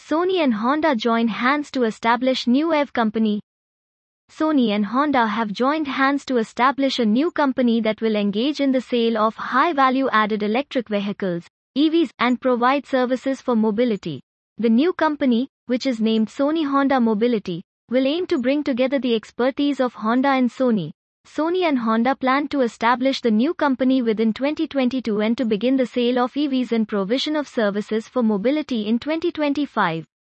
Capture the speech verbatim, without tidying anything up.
Sony and Honda join hands to establish new E V company. Sony and Honda have joined hands to establish a new company that will engage in the sale of high-value-added electric vehicles, E Vs, and provide services for mobility. The new company, which is named Sony Honda Mobility, will aim to bring together the expertise of Honda and Sony. Sony and Honda plan to establish the new company within twenty twenty-two and to begin the sale of E Vs and provision of services for mobility in twenty twenty-five.